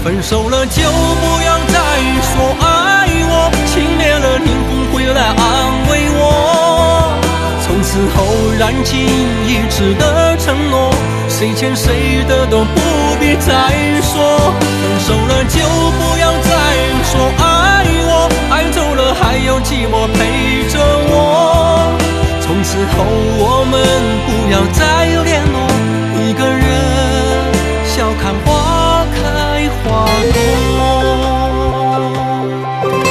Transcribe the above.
分手了就不要再说爱我，轻蔑了灵魂回来安慰我。从此后燃尽一直的承诺，谁欠谁的都不必再说。分手了就不要